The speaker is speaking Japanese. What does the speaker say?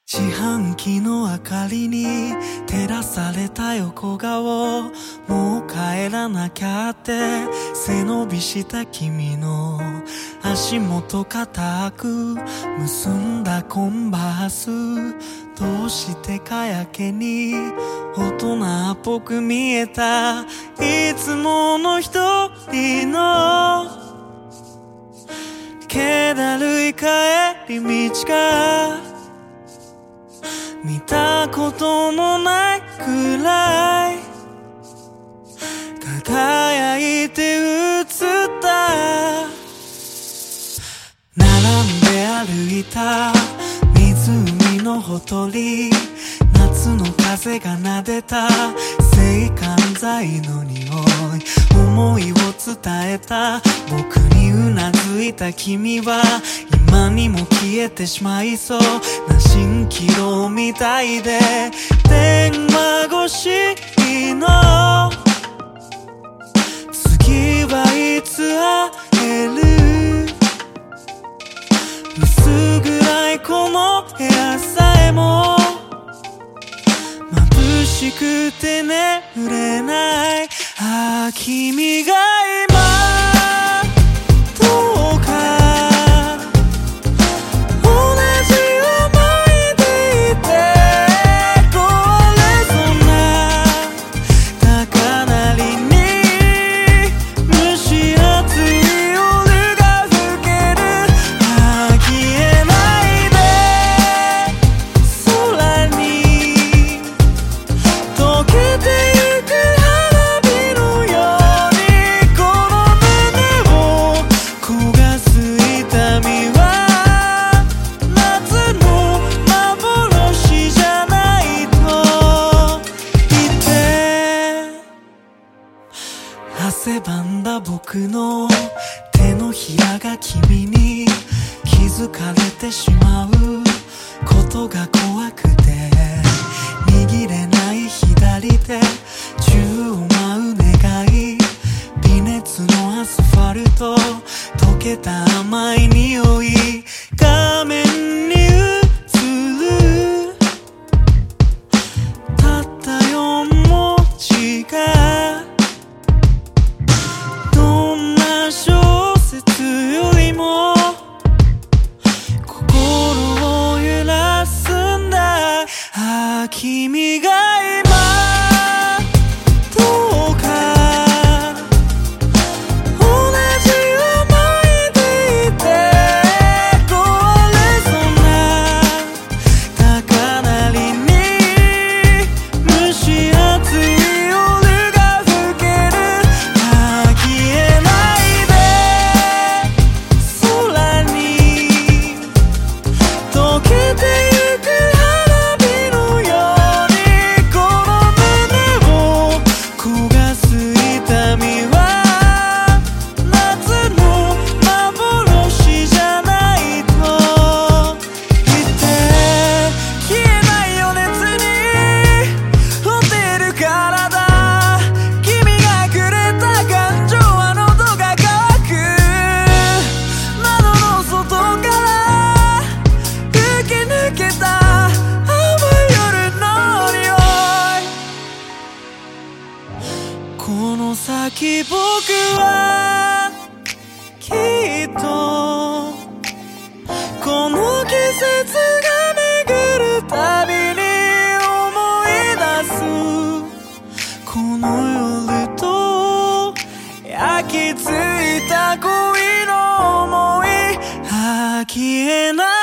自販機の明かりに照らされた横顔、もう帰らなきゃって背伸びした君の足元固く結んだコンバース、どうしてかやけに大人っぽく見えた、いつもの一人の気だるい帰り道が見たこともないくらい輝いて映った。並んで歩いた湖のほとり、夏の風が撫でた制汗剤の匂い、思いを伝えた僕にうなずいた君は今にも消えてしまいそうな蜃気楼みたいで、電話越しの次はいつ会える、薄暗いこの部屋さえも眩しくて眠れない。ああ君が今どうか同じ思いでいて、これそんな高鳴りに蒸し暑い夜が更ける。ああ消えないで空に溶けてゆく花火のように、この胸を焦がす痛みは夏の幻じゃないと言って、汗ばんだ僕の手のひらが君に気づかれてしまうことが怖くて、握れない左手宙を舞う願い、微熱のアスファルト溶けた甘い匂い、画面に映るたった4文字が、どんな小説よりも心を揺らすんだ。ああ君が今どうか同じ思いでいて、これそんな高鳴りに蒸し暑い夜が更ける。ああ消えないで空に溶けてゆく花火のように、この胸を焦がす痛みは夏の幻じゃないと言って、消えない余熱にほてる体、君がくれた感情は喉が渇く、窓の外から吹き抜けた青い夜の匂い、この先僕はきっとこの季節が巡るたびに思い出す、この夜と焼き付いた恋の想い、ああ消えない